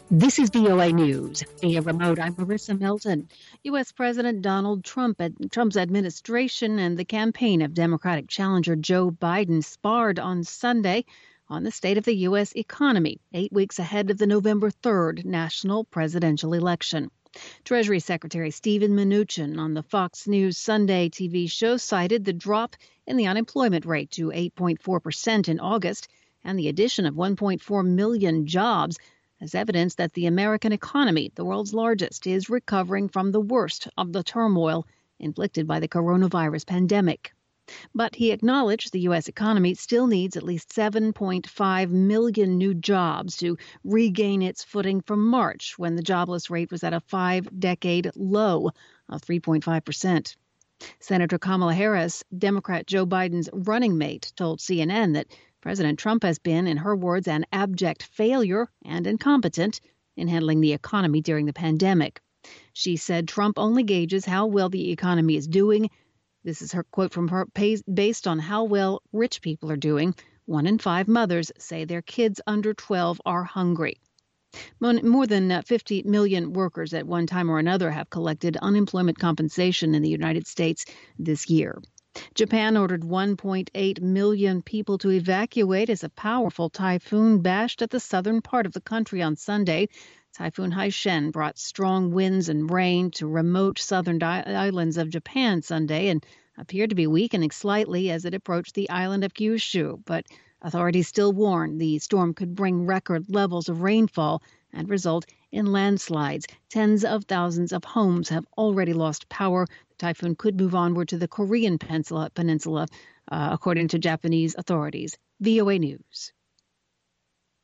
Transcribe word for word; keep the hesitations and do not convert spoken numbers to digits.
This is V O A News. Via remote, I'm Marissa Melton. U S. President Donald Trump, Trump's administration and the campaign of Democratic challenger Joe Biden sparred on Sunday on the state of the U S economy, eight weeks ahead of the November third national presidential election. Treasury Secretary Steven Mnuchin on the Fox News Sunday T V show cited the drop in the unemployment rate to eight point four percent in August and the addition of one point four million jobs as evidence that the American economy, the world's largest, is recovering from the worst of the turmoil inflicted by the coronavirus pandemic. But he acknowledged the U S economy still needs at least seven point five million new jobs to regain its footing from March, when the jobless rate was at a five-decade low of three point five percent. Senator Kamala Harris, Democrat Joe Biden's running mate, told C N N that President Trump has been, in her words, an abject failure and incompetent in handling the economy during the pandemic. She said Trump only gauges how well the economy is doing. This is her quote from her, based on how well rich people are doing. One in five mothers say their kids under twelve are hungry. More than fifty million workers at one time or another have collected unemployment compensation in the United States this year. Japan ordered one point eight million people to evacuate as a powerful typhoon bashed at the southern part of the country on Sunday. Typhoon Haishen brought strong winds and rain to remote southern islands of Japan Sunday and appeared to be weakening slightly as it approached the island of Kyushu. But authorities still warn the storm could bring record levels of rainfall and result in landslides. Tens of thousands of homes have already lost power. The typhoon could move onward to the Korean peninsula, peninsula uh, according to Japanese authorities. V O A News.